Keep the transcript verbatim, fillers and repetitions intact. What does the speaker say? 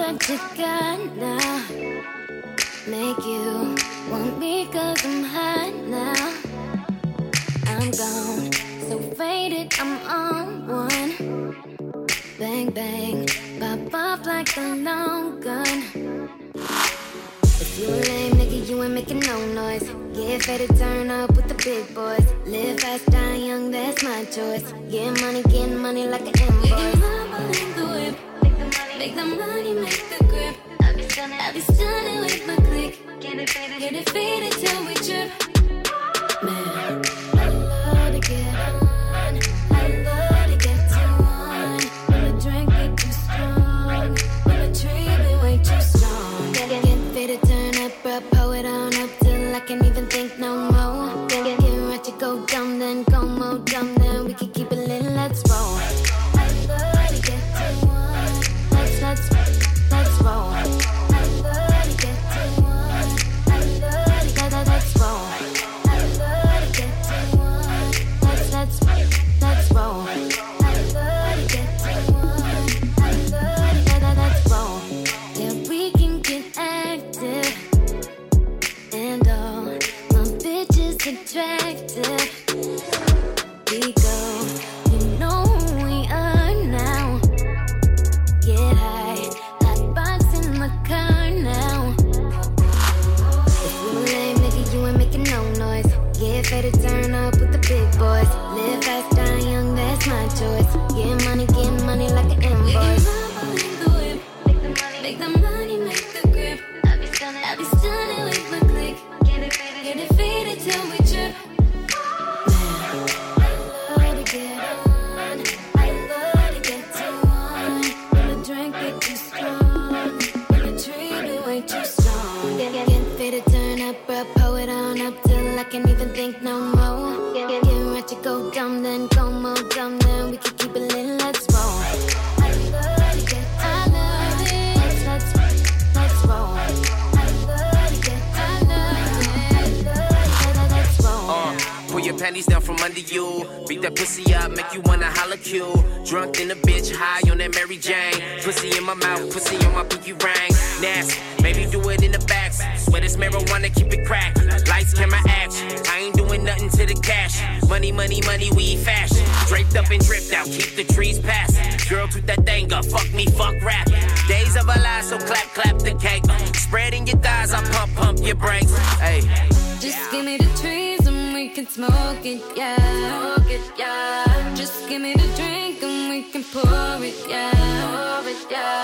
what you got now. Make you want me cause I'm hot now. I'm gone, so faded, I'm on one. Bang, bang, pop off like a long gun. If you a lame nigga, you ain't making no noise. Get faded, turn up with the big boys. Live fast, die young, that's my choice. Get money, get money like an invoice. Making love in the whip. Make the money, make the grip. I be stunning, I be stunning with my click. Get it faded, get it faded till we trip. Man, I love to get on. I love to get to one. When the drink get too strong, when the tree be way too strong. Get, get, get faded, turn up, bro, pull it on up till I can't even think no more. Get, get, get right to go dumb, then go more dumb, then we can keep it lit, let's roll. I love to get to one. Let's, let's, let's roll. I love to get to one. I love to get, let's roll. I love to get to one. Let's, let's, let's roll. I love to get to one. I love to get, let's roll. Yeah, we can get active. And all my bitches attractive. We go, you know who we are now. Get high, hot box in the car now. If you a lame nigga, you ain't making no noise. Get faded, turn up with the big boys. Live fast, die young, that's my choice. Get money, get money like an invoice. Make the whip, make the money, make the money, make the grip. I be stunning, I be stunning with my click. Get it faded, get it faded till we trip. Man, I love to get on. I love to get to one. When the drink get too strong, when the tree be way too strong. Get, get, get faded, turn up, bro, pull it on up till I can't even think no more. Get, get, get right to go dumb, then go more dumb, then we can keep it lit, let's roll. I love to get, I love it. Let's, let's, let's roll. I love to get, I love it. I love it. Let's roll. Uh, pull your panties down from under you. Beat that pussy up, make you wanna holla cue. Drunk in a bitch, high on that Mary Jane. Pussy in my mouth, pussy on my pinky ring. Nasty, maybe do it in the back. Swear this marijuana, keep it cracked. Lights, camera, action. I ain't doing nothing to the cash. Money, money, money, we fashion. Draped up and dripped out, keep the trees passing. Girl, toot that thing up, fuck me, fuck rap. Days of our lives, so clap, clap the cake. Spreading your thighs, I pump, pump your brakes. Hey. Just give me the trees and we can smoke it, yeah. Smoke it, yeah. Just give me the drink and we can pour it, yeah. Pour it, yeah.